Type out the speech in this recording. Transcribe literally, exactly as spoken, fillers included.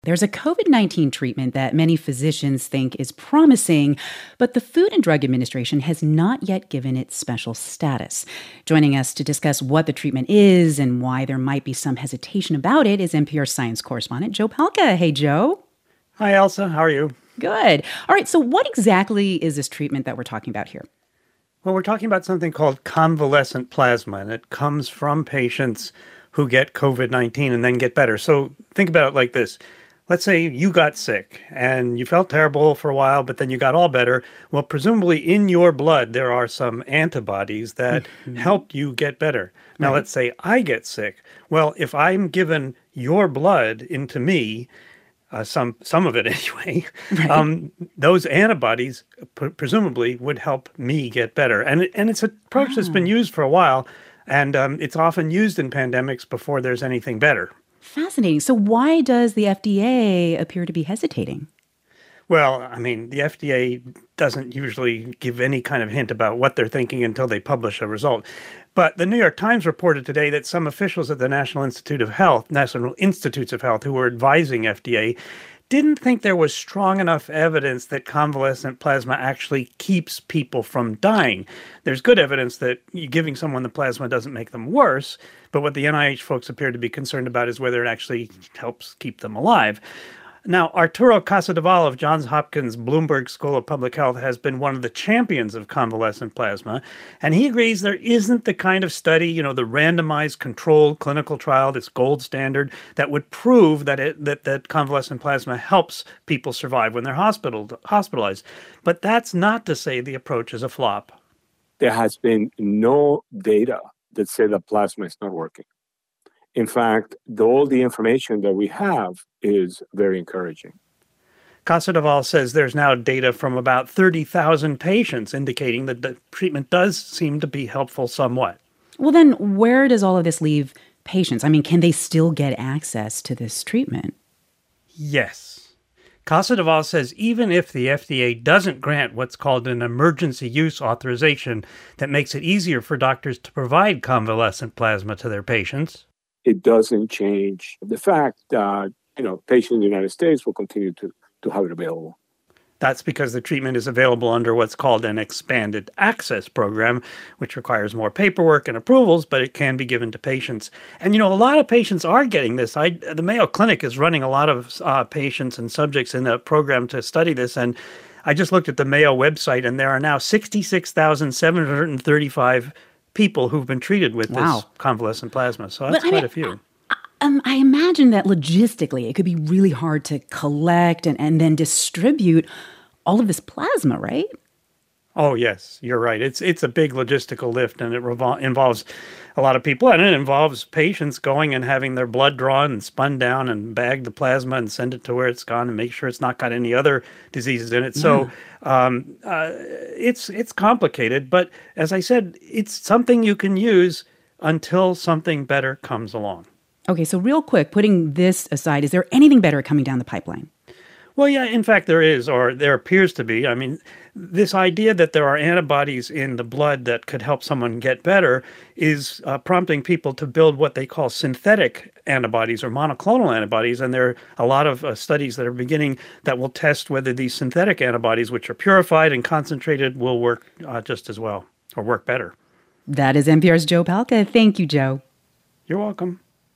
There's a COVID nineteen treatment that many physicians think is promising, but the Food and Drug Administration has not yet given it special status. Joining us to discuss what the treatment is and why there might be some hesitation about it is N P R science correspondent Joe Palca. Hey, Joe. Hi, Elsa. How are you? Good. All right, so what exactly is this treatment that we're talking about here? Well, we're talking about something called convalescent plasma, and it comes from patients who get COVID nineteen and then get better. So think about it like this. Let's say you got sick and you felt terrible for a while, but then you got all better. Well, presumably in your blood, there are some antibodies that mm-hmm. help you get better. Now, right. Let's say I get sick. Well, if I'm given your blood into me, uh, some some of it anyway, right. um, those antibodies p- presumably would help me get better. And, and it's an approach oh. that's been used for a while, and um, it's often used in pandemics before there's anything better. Fascinating. So why does the F D A appear to be hesitating? Well, I mean, the F D A doesn't usually give any kind of hint about what they're thinking until they publish a result. But the New York Times reported today that some officials at the National Institute of Health, National Institutes of Health, who were advising F D A, didn't think there was strong enough evidence that convalescent plasma actually keeps people from dying. There's good evidence that giving someone the plasma doesn't make them worse, but what the N I H folks appear to be concerned about is whether it actually helps keep them alive. Now, Arturo Casadevall of Johns Hopkins Bloomberg School of Public Health has been one of the champions of convalescent plasma, and he agrees there isn't the kind of study, you know, the randomized controlled clinical trial, this gold standard, that would prove that it that, that convalescent plasma helps people survive when they're hospital, hospitalized. But that's not to say the approach is a flop. There has been no data that say that plasma is not working. In fact, the, all the information that we have is very encouraging. Casadevall says there's now data from about thirty thousand patients indicating that the treatment does seem to be helpful somewhat. Well, then where does all of this leave patients? I mean, can they still get access to this treatment? Yes. Casadevall says even if the F D A doesn't grant what's called an emergency use authorization that makes it easier for doctors to provide convalescent plasma to their patients, it doesn't change the fact that, you know, patients in the United States will continue to, to have it available. That's because the treatment is available under what's called an expanded access program, which requires more paperwork and approvals, but it can be given to patients. And, you know, a lot of patients are getting this. I, the Mayo Clinic is running a lot of uh, patients and subjects in the program to study this. And I just looked at the Mayo website, and there are now sixty-six thousand seven hundred thirty-five people who've been treated with wow. this convalescent plasma. So that's well, quite mean, a few. I, um, I imagine that logistically it could be really hard to collect and, and then distribute all of this plasma, right? Oh, yes, you're right. It's it's a big logistical lift, and it revol- involves a lot of people, and it involves patients going and having their blood drawn and spun down and bag the plasma and send it to where it's gone and make sure it's not got any other diseases in it. Yeah. So um, uh, it's it's complicated, but as I said, it's something you can use until something better comes along. Okay, so real quick, putting this aside, is there anything better coming down the pipeline? Well, yeah, in fact, there is, or there appears to be. I mean, this idea that there are antibodies in the blood that could help someone get better is uh, prompting people to build what they call synthetic antibodies or monoclonal antibodies. And there are a lot of uh, studies that are beginning that will test whether these synthetic antibodies, which are purified and concentrated, will work uh, just as well or work better. That is N P R's Joe Palca. Thank you, Joe. You're welcome.